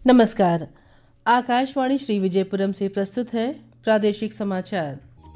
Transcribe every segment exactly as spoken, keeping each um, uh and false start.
नमस्कार। आकाशवाणी श्री विजयपुरम से प्रस्तुत है प्रादेशिक समाचार।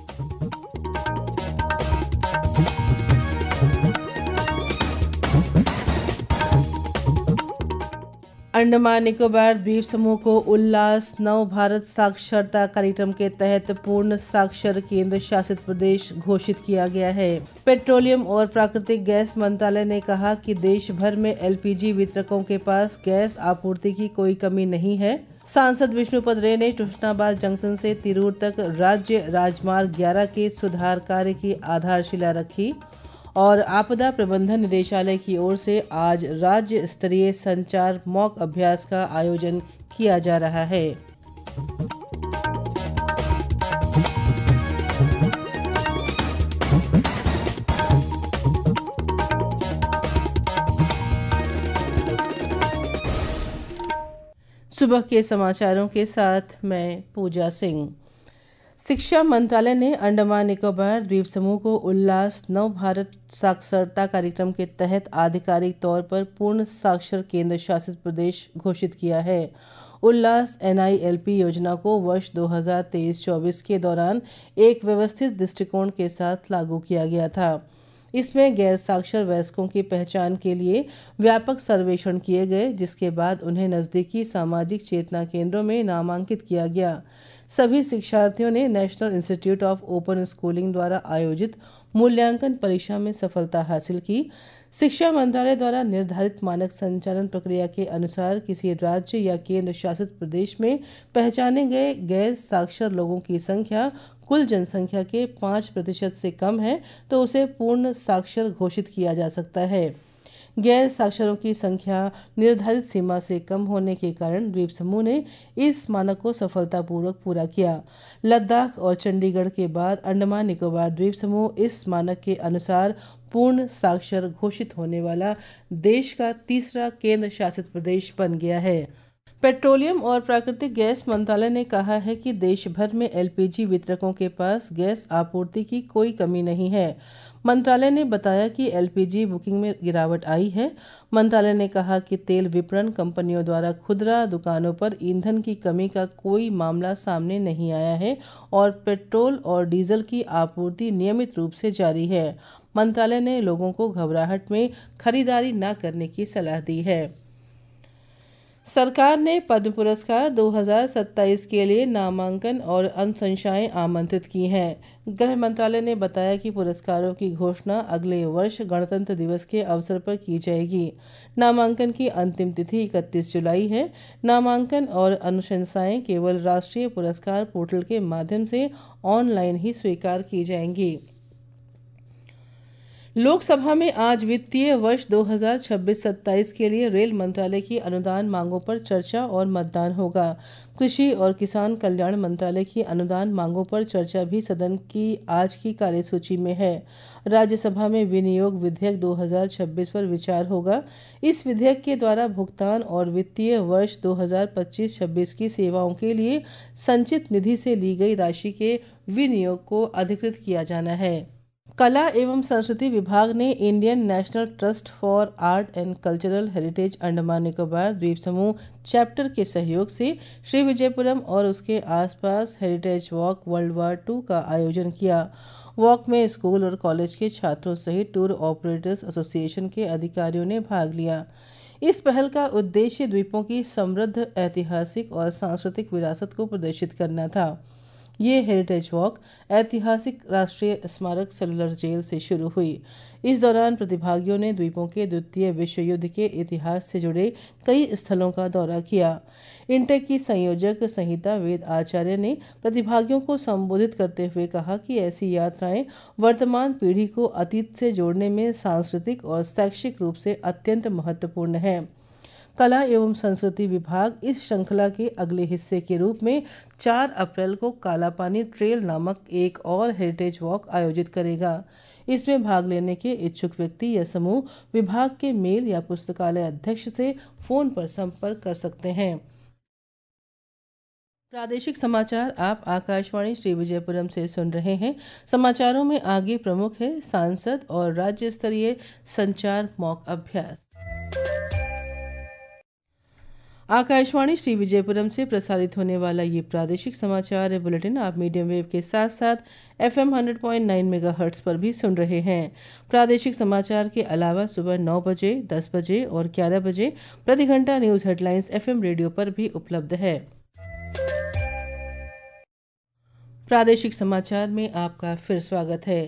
अंडमान निकोबार द्वीप समूह को उल्लास नव भारत साक्षरता कार्यक्रम के तहत पूर्ण साक्षर केंद्र शासित प्रदेश घोषित किया गया है। पेट्रोलियम और प्राकृतिक गैस मंत्रालय ने कहा कि देश भर में एलपीजी वितरकों के पास गैस आपूर्ति की कोई कमी नहीं है। सांसद विष्णुपद रे ने तुष्णाबाद जंक्शन से तिरूर तक राज्य राजमार्ग ग्यारह के सुधार कार्य की आधारशिला रखी। और आपदा प्रबंधन निदेशालय की ओर से आज राज्य स्तरीय संचार मॉक अभ्यास का आयोजन किया जा रहा है। सुबह के समाचारों के साथ मैं पूजा सिंह। शिक्षा मंत्रालय ने अंडमान निकोबार द्वीप समूह को उल्लास नव भारत साक्षरता कार्यक्रम के तहत आधिकारिक तौर पर पूर्ण साक्षर केंद्र शासित प्रदेश घोषित किया है। उल्लास एनआईएलपी योजना को वर्ष दो हज़ार तेईस चौबीस के दौरान एक व्यवस्थित दृष्टिकोण के साथ लागू किया गया था। इसमें गैर साक्षर वयस्कों की पहचान के लिए व्यापक सर्वेक्षण किए गए, जिसके बाद उन्हें नज़दीकी सामाजिक चेतना केंद्रों में नामांकित किया गया। सभी शिक्षार्थियों ने national institute of open schooling द्वारा आयोजित मूल्यांकन परीक्षा में सफलता हासिल की। शिक्षा मंत्रालय द्वारा निर्धारित मानक संचालन प्रक्रिया के अनुसार किसी राज्य या केंद्र शासित प्रदेश में पहचाने गए गैर साक्षर लोगों की संख्या कुल जनसंख्या के पाँच प्रतिशत से कम है तो उसे पूर्ण साक्षर घोषित किया जा सकता है। गैर साक्षरों की संख्या निर्धारित सीमा से कम होने के कारण द्वीप समूह ने इस मानक को सफलतापूर्वक पूरा किया। लद्दाख और चंडीगढ़ के बाद अंडमान निकोबार द्वीप समूह इस मानक के अनुसार पूर्ण साक्षर घोषित होने वाला देश का तीसरा केंद्र शासित प्रदेश बन गया है। पेट्रोलियम और प्राकृतिक गैस मंत्रालय ने कहा है कि देश भर में एलपीजी वितरकों के पास गैस आपूर्ति की कोई कमी नहीं है। मंत्रालय ने बताया कि एलपीजी बुकिंग में गिरावट आई है। मंत्रालय ने कहा कि तेल विपणन कंपनियों द्वारा खुदरा दुकानों पर ईंधन की कमी का कोई मामला सामने नहीं आया है और पेट्रोल और डीजल की आपूर्ति नियमित रूप से जारी है। मंत्रालय ने लोगों को घबराहट में खरीदारी न करने की सलाह दी है। सरकार ने पद्म पुरस्कार दो हज़ार सत्ताईस के लिए नामांकन और अनुशंसाएं आमंत्रित की हैं। गृह मंत्रालय ने बताया कि पुरस्कारों की घोषणा अगले वर्ष गणतंत्र दिवस के अवसर पर की जाएगी। नामांकन की अंतिम तिथि इकतीस जुलाई है। नामांकन और अनुशंसाएं केवल राष्ट्रीय पुरस्कार पोर्टल के माध्यम से ऑनलाइन ही स्वीकार की जाएंगी। लोकसभा में आज वित्तीय वर्ष दो हज़ार छब्बीस सत्ताईस के लिए रेल मंत्रालय की अनुदान मांगों पर चर्चा और मतदान होगा। कृषि और किसान कल्याण मंत्रालय की अनुदान मांगों पर चर्चा भी सदन की आज की कार्यसूची में है। राज्यसभा में विनियोग विधेयक दो हज़ार छब्बीस पर विचार होगा। इस विधेयक के द्वारा भुगतान और वित्तीय वर्ष दो हज़ार पच्चीस छब्बीस की सेवाओं के लिए संचित निधि से ली गई राशि के विनियोग को अधिकृत किया जाना है। कला एवं संस्कृति विभाग ने Indian national trust for art and cultural heritage Andaman Nicobar द्वीप समूह चैप्टर के सहयोग से श्री विजयपुरम और उसके आसपास heritage walk world war two का आयोजन किया। वॉक में स्कूल और कॉलेज के छात्रों सहित टूर ऑपरेटर्स एसोसिएशन के अधिकारियों ने भाग लिया। इस पहल का उद्देश्य द्वीपों की समृद्ध ऐतिहासिक और सांस्कृतिक विरासत को प्रदर्शित करना था। ये हेरिटेज वॉक ऐतिहासिक राष्ट्रीय स्मारक सेलुलर जेल से शुरू हुई। इस दौरान प्रतिभागियों ने द्वीपों के द्वितीय विश्व युद्ध के इतिहास से जुड़े कई स्थलों का दौरा किया। इंटेक की संयोजक संहिता वेद आचार्य ने प्रतिभागियों को संबोधित करते हुए कहा कि ऐसी यात्राएं वर्तमान पीढ़ी को अतीत से जोड़ने में सांस्कृतिक और शैक्षिक रूप से अत्यंत महत्वपूर्ण है। कला एवं संस्कृति विभाग इस श्रृंखला के अगले हिस्से के रूप में चार अप्रैल को कालापानी ट्रेल नामक एक और हेरिटेज वॉक आयोजित करेगा। इसमें भाग लेने के इच्छुक व्यक्ति या समूह विभाग के मेल या पुस्तकालय अध्यक्ष से फोन पर संपर्क कर सकते हैं। प्रादेशिक समाचार आप आकाशवाणी श्री विजयपुरम से सुन रहे हैं। समाचारों में आगे प्रमुख है सांसद और राज्य स्तरीय संचार मॉक अभ्यास। आकाशवाणी श्री विजयपुरम से प्रसारित होने वाला ये प्रादेशिक समाचार बुलेटिन आप मीडियम वेव के साथ साथ FM hundred point nine megahertz पर भी सुन रहे हैं। प्रादेशिक समाचार के अलावा सुबह नौ बजे, दस बजे और ग्यारह बजे प्रति घंटा न्यूज हेडलाइंस एफएम रेडियो पर भी उपलब्ध है। प्रादेशिक समाचार में आपका फिर स्वागत है।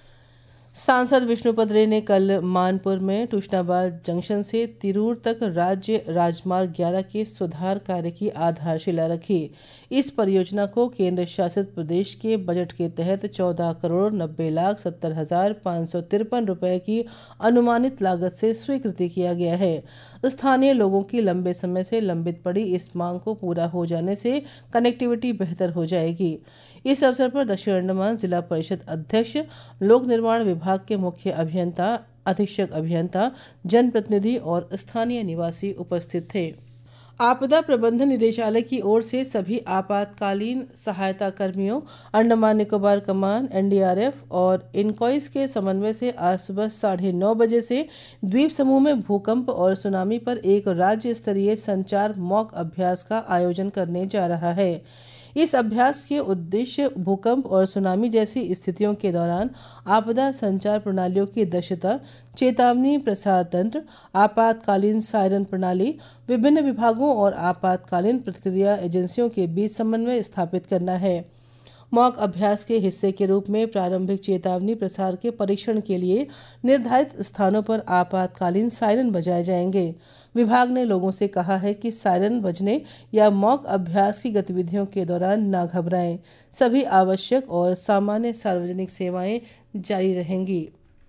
सांसद विष्णुपद रे ने कल मानपुर में तुष्णाबाद जंक्शन से तिरूर तक राज्य राजमार्ग ग्यारह के सुधार कार्य की आधारशिला रखी। इस परियोजना को केंद्र शासित प्रदेश के बजट के तहत चौदह करोड़ नब्बे लाख सत्तर हजार पाँच सौ तिरपन रुपये की अनुमानित लागत से स्वीकृति किया गया है। स्थानीय लोगों की लंबे समय से लंबित पड़ी इस मांग को पूरा हो जाने से कनेक्टिविटी बेहतर हो जाएगी। इस अवसर पर दक्षिण अंडमान जिला परिषद अध्यक्ष, लोक निर्माण विभाग के मुख्य अभियंता, अधीक्षक अभियंता, जनप्रतिनिधि और स्थानीय निवासी उपस्थित थे। आपदा प्रबंधन निदेशालय की ओर से सभी आपातकालीन सहायता कर्मियों, अंडमान निकोबार कमान, एनडीआरएफ और इनकॉइस के समन्वय से आज सुबह साढ़े नौ बजे से द्वीप समूह में भूकंप और सुनामी पर एक राज्य स्तरीय संचार मॉक अभ्यास का आयोजन करने जा रहा है। इस अभ्यास के उद्देश्य भूकंप और सुनामी जैसी स्थितियों के दौरान आपदा संचार प्रणालियों की दक्षता, चेतावनी प्रसार तंत्र, आपातकालीन सायरन प्रणाली, विभिन्न विभागों और आपातकालीन प्रतिक्रिया एजेंसियों के बीच समन्वय स्थापित करना है। मॉक अभ्यास के हिस्से के रूप में प्रारंभिक चेतावनी प्रसार के परीक्षण के लिए निर्धारित स्थानों पर आपातकालीन सायरन बजाए जाएंगे। विभाग ने लोगों से कहा है कि सायरन बजने या मॉक अभ्यास की गतिविधियों के दौरान न घबराएं। सभी आवश्यक और सामान्य सार्वजनिक सेवाएं जारी रहेंगी।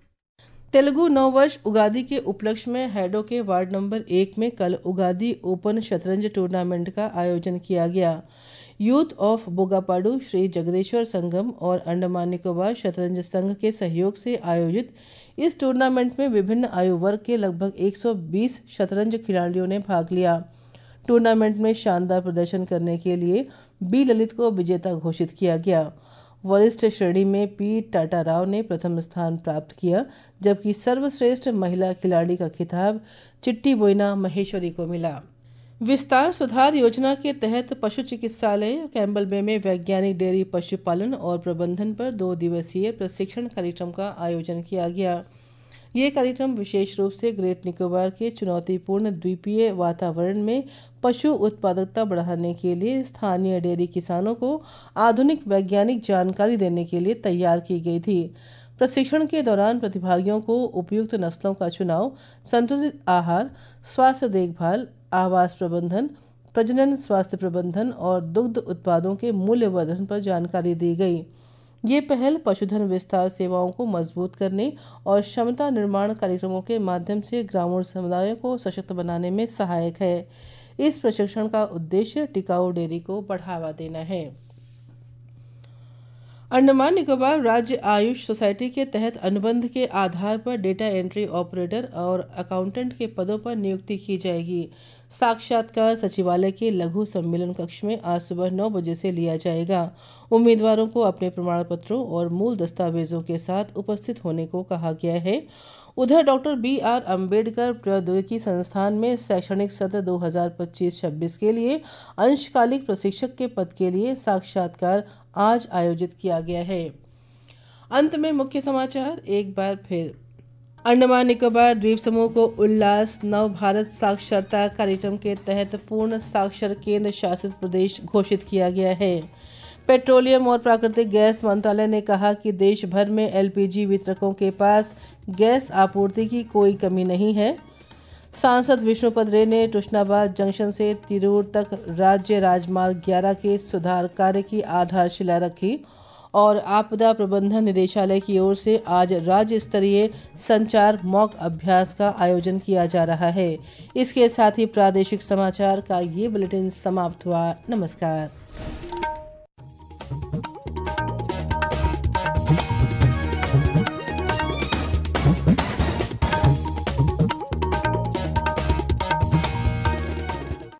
तेलुगु नववर्ष उगादी के उपलक्ष्य में हैडो के वार्ड नंबर एक में कल उगादी ओपन शतरंज टूर्नामेंट का आयोजन किया गया। यूथ ऑफ बोगापाडू, श्री जगदेश्वर संगम और अंडमान निकोबार शतरंज संघ के सहयोग से आयोजित इस टूर्नामेंट में विभिन्न आयु वर्ग के लगभग एक सौ बीस शतरंज खिलाड़ियों ने भाग लिया। टूर्नामेंट में शानदार प्रदर्शन करने के लिए बी ललित को विजेता घोषित किया गया। वरिष्ठ श्रेणी में पी टाटा राव ने प्रथम स्थान प्राप्त किया, जबकि सर्वश्रेष्ठ महिला खिलाड़ी का खिताब चिट्टी बोइना महेश्वरी को मिला। विस्तार सुधार योजना के तहत पशु चिकित्सालय कैम्बल बे में वैज्ञानिक डेयरी पशुपालन और प्रबंधन पर दो दिवसीय प्रशिक्षण कार्यक्रम का आयोजन किया गया। ये कार्यक्रम विशेष रूप से ग्रेट निकोबार के चुनौतीपूर्ण द्वीपीय वातावरण में पशु उत्पादकता बढ़ाने के लिए स्थानीय डेयरी किसानों को आधुनिक वैज्ञानिक जानकारी देने के लिए तैयार की गई थी। प्रशिक्षण के दौरान प्रतिभागियों को उपयुक्त नस्लों का चुनाव, संतुलित आहार, स्वास्थ्य देखभाल, आवास प्रबंधन, प्रजनन स्वास्थ्य प्रबंधन और दुग्ध उत्पादों के मूल्यवर्धन पर जानकारी दी गई। ये पहल पशुधन विस्तार सेवाओं को मजबूत करने और क्षमता निर्माण कार्यक्रमों के माध्यम से ग्रामीण समुदायों को सशक्त बनाने में सहायक है। इस प्रशिक्षण का उद्देश्य टिकाऊ डेयरी को बढ़ावा देना है। अंडमान निकोबार राज्य आयुष सोसाइटी के तहत अनुबंध के आधार पर डेटा एंट्री ऑपरेटर और अकाउंटेंट के पदों पर नियुक्ति की जाएगी। साक्षात्कार सचिवालय के लघु सम्मेलन कक्ष में आज सुबह नौ बजे से लिया जाएगा। उम्मीदवारों को अपने प्रमाण पत्रों और मूल दस्तावेजों के साथ उपस्थित होने को कहा गया है। उधर डॉक्टर बी आर अम्बेडकर प्रौद्योगिकी संस्थान में शैक्षणिक सत्र दो हज़ार पच्चीस छब्बीस के लिए अंशकालिक प्रशिक्षक के पद के लिए साक्षात्कार आज आयोजित किया गया है। अंत में मुख्य समाचार एक बार फिर। अंडमान निकोबार द्वीप समूह को उल्लास नव भारत साक्षरता कार्यक्रम के तहत पूर्ण साक्षर केंद्र शासित प्रदेश घोषित किया गया है। पेट्रोलियम और प्राकृतिक गैस मंत्रालय ने कहा कि देश भर में एलपीजी वितरकों के पास गैस आपूर्ति की कोई कमी नहीं है। सांसद विष्णुपद रे ने तुष्णाबाद जंक्शन से तिरूर तक राज्य राजमार्ग ग्यारह के सुधार कार्य की आधारशिला रखी और आपदा प्रबंधन निदेशालय की ओर से आज राज्य स्तरीय संचार मॉक अभ्यास का आयोजन किया जा रहा है। इसके साथ ही प्रादेशिक समाचार का ये बुलेटिन समाप्त हुआ। नमस्कार।